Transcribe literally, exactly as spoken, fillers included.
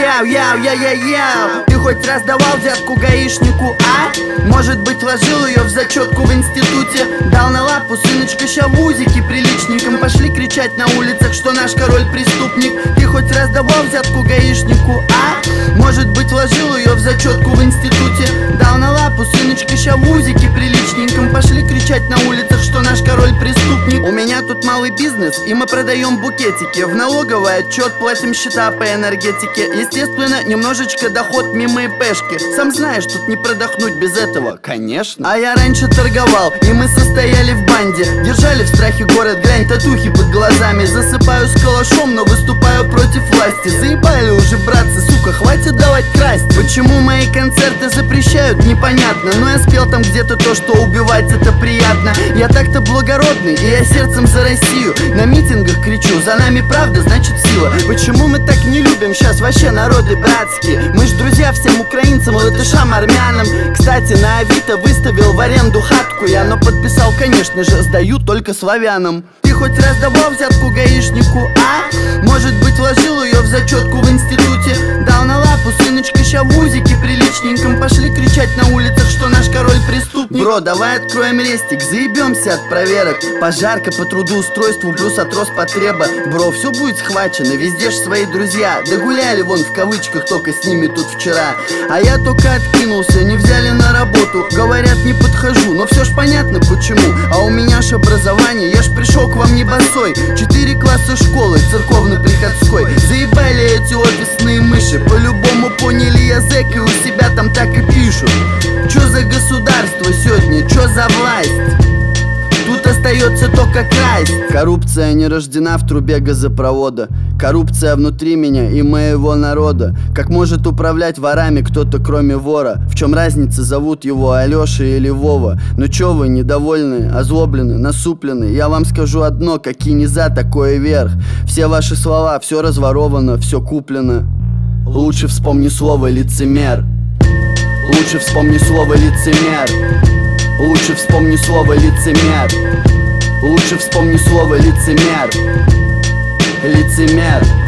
Яу, яу, я, я, яу. Ты хоть раз давал взятку гаишнику, а? Может быть, вложил ее в зачетку в институте? Дал на лапу, сыночка, ща в узике приличненьком. Пошли кричать на улицах, что наш король преступник. Ты хоть раз давал взятку гаишнику, а? Может быть, вложил ее в зачетку в институте? Дал на лапу, сыночка, ща в узике приличненьком. Пошли кричать на улицах, что наш король преступник. У меня тут малый бизнес, и мы продаем букетики. В налоговый отчет платим счета по энергетике. Естественно, немножечко доход мимо ИПшки. Сам знаешь, тут не продохнуть без этого, конечно. А я раньше торговал, и мы состояли в банде. Держали в страхе город, глянь, татухи под глазами. Засыпаю с калашом, но выступаю против власти. Заебали уже, братцы, сука, хватит давать красть. Почему мои концерты запрещают, непонятно. Но я спел там где-то то, что убивать это приятно. Я так-то благородный, и я сердцем за Россию. На митингах кричу, за нами правда, значит сила. Почему мы так не любим сейчас вообще народы братские? Мы ж друзья всем украинцам, латышам, армянам. Кстати, на Авито выставил в аренду хатку я, но подписал, конечно же, сдаю только славянам. Ты хоть раз давал взятку гаишнику, а? Может быть, вложил ее в зачетку в институте? Дал на лапу, сыночка, ща в узике приличненьком. Пошли кричать на улицах, что наш король преступник. Бро, давай откроем рестик, заебемся от проверок. Пожарка по трудоустройству плюс от Роспотреба. Бро, все будет схвачено, везде ж свои друзья. Да гуляли вон в кавычках только с ними тут вчера. А я только откинулся, не взяли на работу. Говорят, не подхожу, но все ж понятно почему. А у меня ж образование, я ж пришел к вам не босой. Четыре класса школы, церковно-приходской. Заебали эти офисные мыши. По-любому поняли язык, и у себя там так и пишут. Чё за государство сегодня, чё за власть? Тут остается только красть. Коррупция не рождена в трубе газопровода. Коррупция внутри меня и моего народа. Как может управлять ворами кто-то кроме вора? В чем разница, зовут его Алеша или Вова? Ну чё вы недовольны, озлоблены, насуплены? Я вам скажу одно, какие низа, такое вверх. Все ваши слова, все разворовано, все куплено. Лучше вспомни слово лицемер. Лучше вспомни слово лицемер. Лучше вспомни слово лицемер. Лучше вспомни слово лицемер. Лицемер.